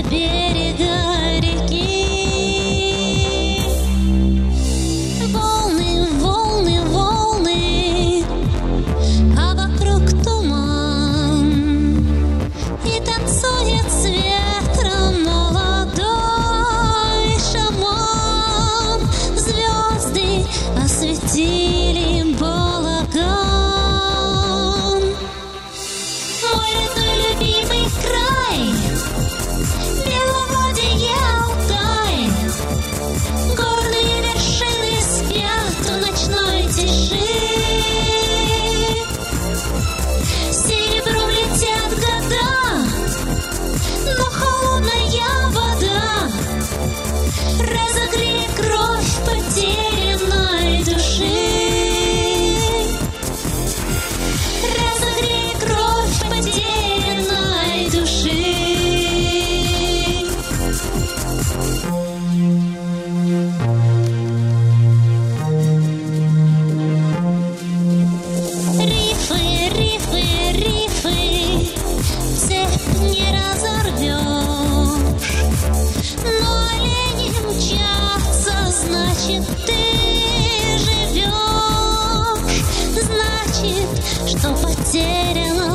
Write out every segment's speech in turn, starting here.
берега реки. Волны, волны, волны, а вокруг туман, и танцует с ветром молодой шаман. Звезды осветили балаган. Мой родной любимый край, беловодье Алтай, горные вершины спят в ночной тиши. Серебром летят года, но холодная вода разогреет кровь потерянной души. Разогреет кровь потерянной души. Рифы, рифы, рифы, цепь не разорвешь, но олени мчатся, значит, ты живешь, значит, что потеряно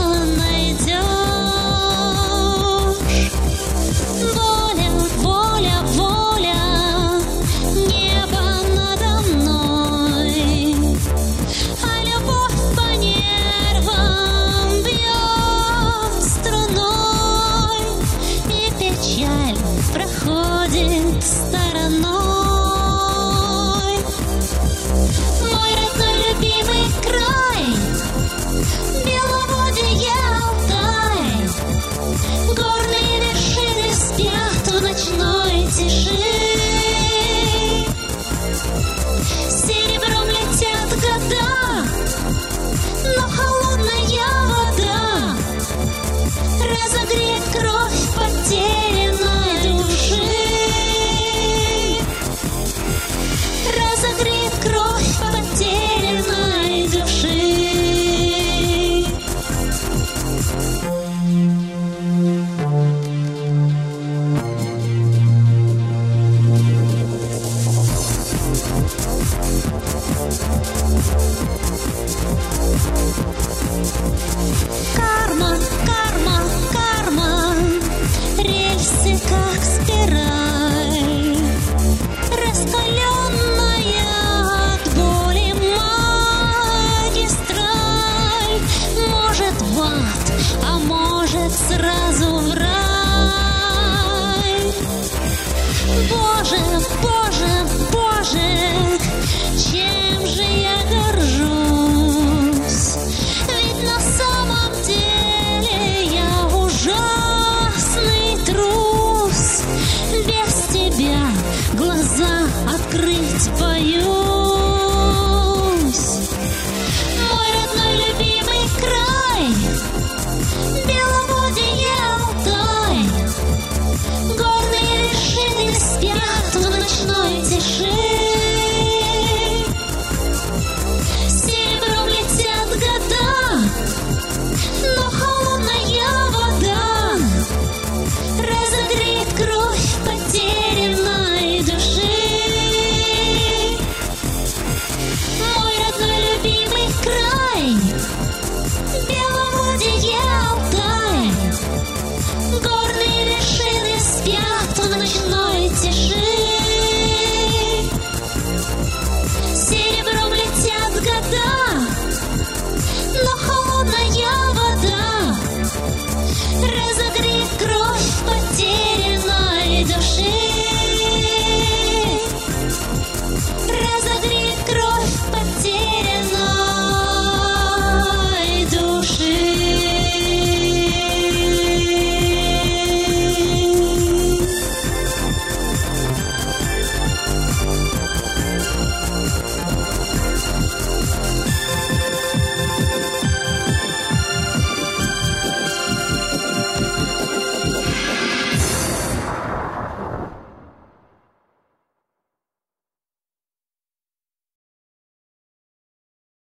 найдешь. Воля, воля, воля, небо надо мной, а любовь по нервам бьет струной, и печаль проходит стороной. Мой родной любимый край, беловодье Алтай, горные вершины спят в ночной тиши. Серебром летят года, но холодная вода разогреет кровь потерянной души. Разогреет кровь потерянной души. Карма, карма, карма, рельсы как спираль, раскаленная от боли магистраль. Может в ад, а может сразу в рай. Боже, Боже, Боже, чем же я горжусь, ведь на самом деле я ужасный трус. Без тебя глаза открыть боюсь.